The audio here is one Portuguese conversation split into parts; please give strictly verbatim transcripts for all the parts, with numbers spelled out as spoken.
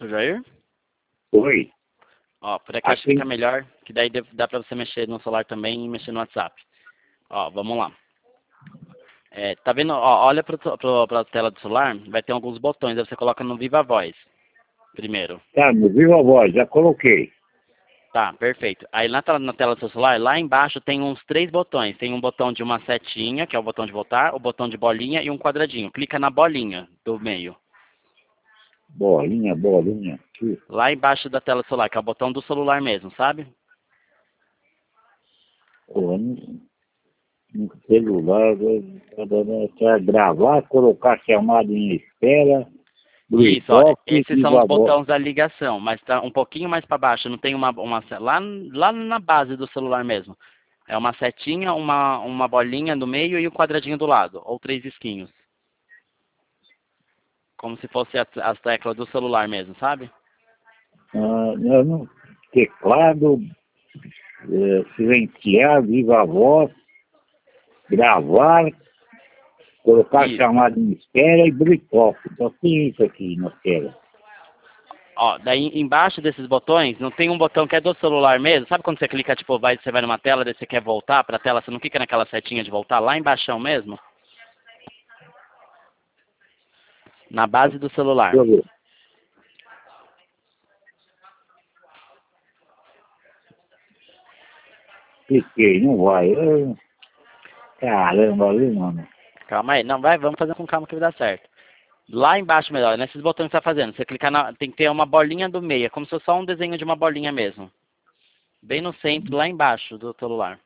seu Jair? Oi. Ó, por aqui acho que Assim. fica melhor, que daí dá pra você mexer no celular também e mexer no WhatsApp. Ó, vamos lá. É, tá vendo? Ó, olha pro, pro, pra tela do celular, vai ter alguns botões, aí você coloca no Viva Voz primeiro. Tá, no Viva Voz, já coloquei. Tá, perfeito. Aí na tela, na tela do seu celular, lá embaixo tem uns três botões. Tem um botão de uma setinha, que é o botão de voltar, o botão de bolinha e um quadradinho. Clica na bolinha do meio. Bolinha, bolinha. Aqui. Lá embaixo da tela do celular, que é o botão do celular mesmo, sabe? Pô, no, no celular, quer gravar, colocar chamada em espera, Isso, ó, Bluetooth, esses são Viva os Voz. botões da ligação, mas tá um pouquinho mais para baixo, não tem uma, uma lá, lá na base do celular mesmo. É uma setinha, uma, uma bolinha no meio e um quadradinho do lado, ou três risquinhos. Como se fosse as, as teclas do celular mesmo, sabe? Ah, não, não. Teclado, eh, silenciar, Viva Voz, gravar, colocar Isso. chamada em espera e Bluetooth. Só tem isso aqui na tela. Ó, daí embaixo desses botões, não tem um botão que é do celular mesmo? Sabe quando você clica, tipo, vai, você vai numa tela, daí você quer voltar pra tela, você não clica naquela setinha de voltar lá embaixo mesmo? Na base do celular. Deixa eu ver. Cliquei, não vai. Eu- Caramba, viu, mano? Calma aí, não, vai, vamos fazer com calma que vai dar certo. Lá embaixo, melhor, nesses botões que você está fazendo, você clicar na, tem que ter uma bolinha do meio, é como se fosse só um desenho de uma bolinha mesmo. Bem no centro, lá embaixo do celular.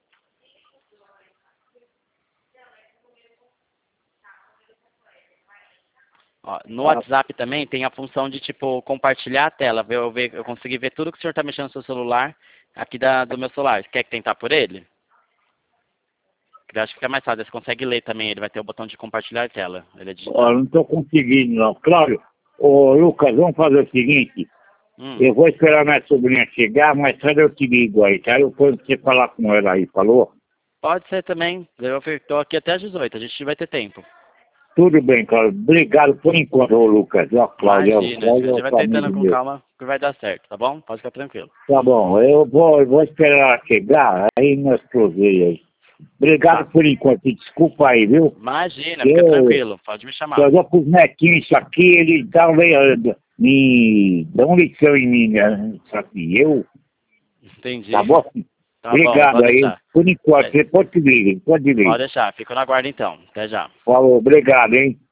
Ó, no Ah, WhatsApp também tem a função de, tipo, compartilhar a tela. Eu, ver, eu consegui ver tudo que o senhor está mexendo no seu celular aqui da, do meu celular. Você quer tentar por ele? Que eu acho que fica mais fácil, você consegue ler também, ele vai ter o botão de compartilhar a tela. Ele é ó, digital. não estou conseguindo, não. Claro, ô Lucas, vamos fazer o seguinte. Hum, Eu vou esperar minha sobrinha chegar, mas tarde eu te ligo aí, tá? Eu quando você falar com ela aí, falou? pode ser também. Eu estou aqui até às dezoito, a gente vai ter tempo. Tudo bem, Cláudio. Obrigado por enquanto, ô Lucas. Ó, Cláudio, ó, Imagina, a Cláudio é gente o vai tentando amigo com meu. calma que vai dar certo, tá bom? Pode ficar tranquilo. Tá bom, eu vou, eu vou esperar ela chegar, aí nós cruzei aí. Obrigado Tá. por enquanto, e desculpa aí, viu? Imagina, fica Eu, tranquilo, pode me chamar. eu dou pros netinhos isso aqui, eles dão, le- me dão lição em mim, né? Isso aqui, eu, Entendi. tá bom? Tá bom, Obrigado pode aí. deixar. Por enquanto, É, você pode ligar, pode pode ligar. deixar, fico na guarda então. Até já. Falou, obrigado, hein?